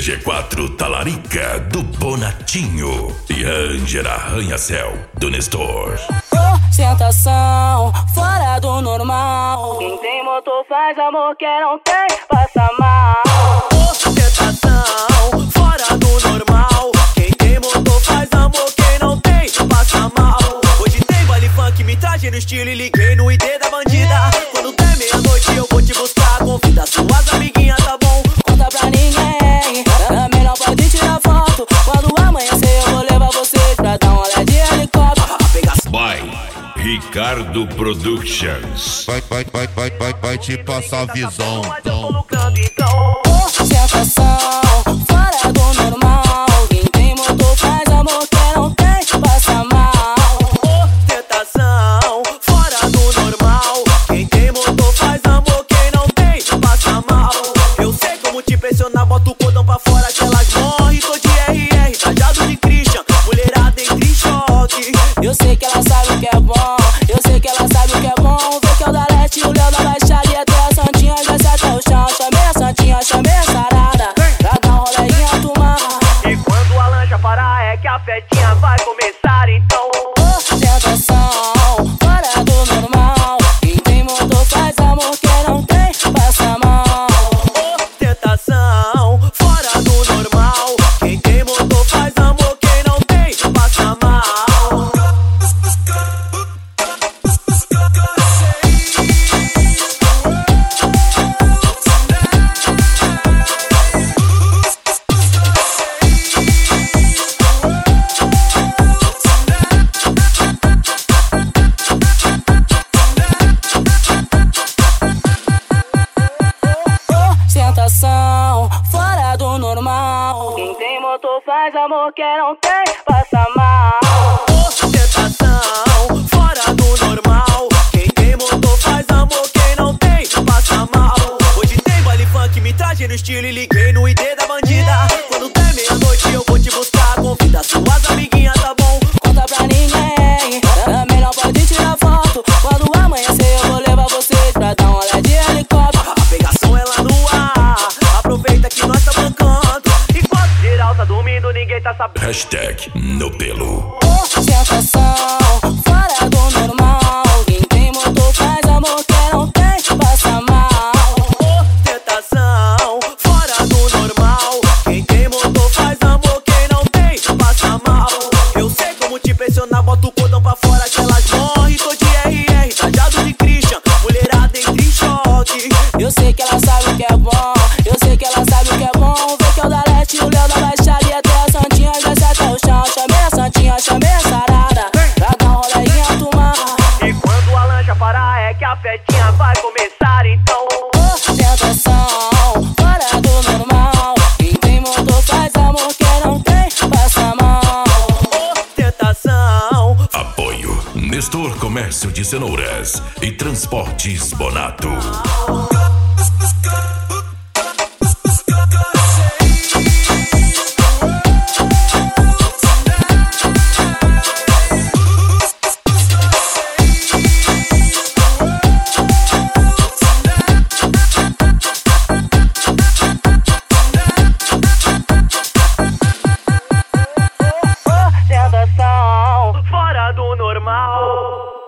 PG4 Talarica do Bonatinho e Angela Arranha-Céu do Nestor. Ostentação fora do normal. Quem tem motor faz amor, quem não tem passa mal. Ostentação fora do normal. Quem tem motor faz amor, quem não tem passa mal. Hoje tem baile funk, me traje no estilo e liguei no ID da bandida. Quando der meia-noite eu vou te buscar, convida suas amiguinhas, tá bom? Conta pra ninguém, também não pode tirar foto. Quando amanhecer eu vou levar vocês pra dar uma olhada de helicóptero. By Ricardo Productions. Vai te passar a visão. Ostentação fora do normal. Quem tem motor faz amor, quem não tem passa mal. Ostentação fora do normal. Quem tem motor faz amor, quem não tem passa mal. Eu sei como te pressionar, bota o cordão pra fora que elas morrem. Tô de RR, trajado de Christian, mulherada entra em choque. Eu sei que ela sabe o que é bom, eu sei que ela sabe o que é bom. Vê que é o da Leste e o Léo da Baixada e até a Santinha desce até o chão. Chamei a Santinha, chamei a sarada pra dar um rolê em alto mar. E quando a lancha parar é que a festinha vai começar, então. Ostentação fora do normal. Quem tem motor faz amor, quem não tem passa mal. Ostentação fora do normal. Quem tem motor faz amor, quem não tem passa mal. Ostentação fora do normal. Quem tem motor faz amor, quem não tem passa mal. Ostentação fora do normal. Quem tem motor faz amor, quem não tem passa mal. Hoje tem baile funk, me traje no estilo e liguei no ID da bandida. Quando der meia-noite eu vou te buscar, convida suas amiguinhas, tá bom? Conta pra ninguém, também não pode tirar foto. Quando amanhecer eu vou levar vocês pra dar uma olhada de helicóptero. A pegação é lá no ar, aproveita que nós tá bancando. Enquanto geral tá dormindo, ninguém tá sabendo. Hashtag no pelo. Ostentação fora do normal. Quem tem motor faz amor, quem não tem passa mal. Ostentação fora do normal. Quem tem motor faz amor, quem não tem passa mal. Eu sei como te pressionar, bota o cordão pra fora que elas morrem. Tô de RR, trajado de Christian, mulherada entra em choque. Eu sei que ela sabe o que é bom, eu sei que ela sabe o que é bom. Vê que é o da Leste e o Léo da Baixada e até a Santinha desce até o chão. Chamei a Santinha, chamei a sarada pra dar um rolê em alto mar. E quando a lancha parar é que a festinha vai começar, então. Ostentação fora do normal. Quem tem motor faz amor, quem não tem passa mal. Ostentação. Apoio Nestor Comércio de Cenouras e Transportes Bonato. Ostentação fora do normal.